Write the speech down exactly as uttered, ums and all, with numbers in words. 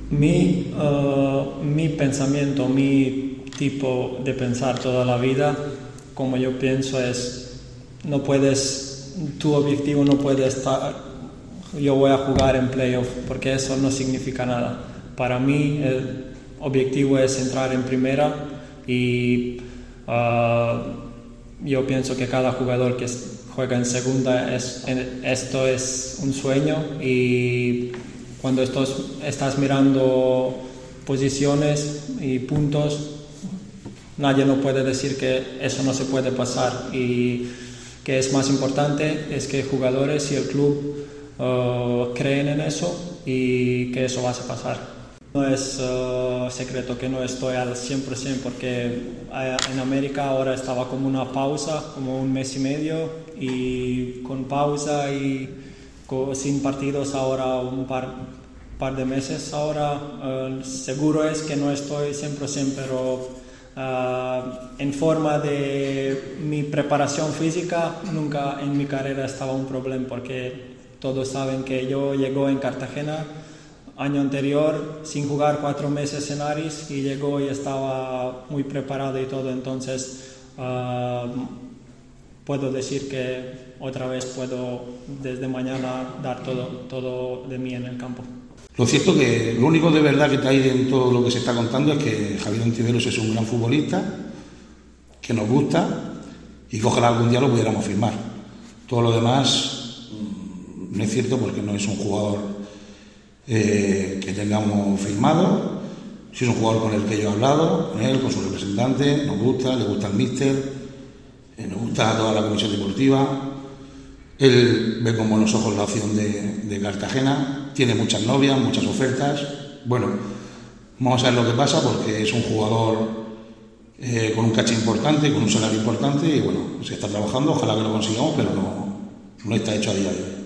Mi, uh, mi pensamiento, mi tipo de pensar toda la vida, como yo pienso es, no puedes, tu objetivo no puede estar, yo voy a jugar en playoff, porque eso no significa nada. Para mí el objetivo es entrar en primera y uh, yo pienso que cada jugador que juega en segunda, es, esto es un sueño, y cuando estás, estás mirando posiciones y puntos, nadie no puede decir que eso no se puede pasar, y que es más importante es que jugadores y el club uh, creen en eso y que eso va a pasar. No es uh, secreto que no estoy al cien por ciento, porque en América ahora estaba como una pausa, como un mes y medio, y con pausa y con, sin partidos ahora un par, par de meses ahora. Uh, seguro es que no estoy cien por ciento, pero uh, en forma de mi preparación física nunca en mi carrera estaba un problema, porque todos saben que yo llego en Cartagena año anterior sin jugar cuatro meses en Aris, y llegó y estaba muy preparado y todo. Entonces uh, puedo decir que otra vez puedo desde mañana dar todo, todo de mí en el campo. Lo cierto que lo único de verdad que trae en todo lo que se está contando es que Javier Ontiveros es un gran futbolista, que nos gusta y que ojalá algún día lo pudiéramos firmar. Todo lo demás no es cierto, porque no es un jugador Eh, que tengamos firmado. Si es un jugador con el que yo he hablado, con él, con su representante, nos gusta, le gusta el míster, eh, nos gusta toda la comisión deportiva. Él ve con buenos ojos la opción de, de Cartagena, tiene muchas novias, muchas ofertas. Bueno, vamos a ver lo que pasa, porque es un jugador eh, con un caché importante, con un salario importante, y bueno, se está trabajando, ojalá que lo consigamos, pero no, no está hecho a día de hoy.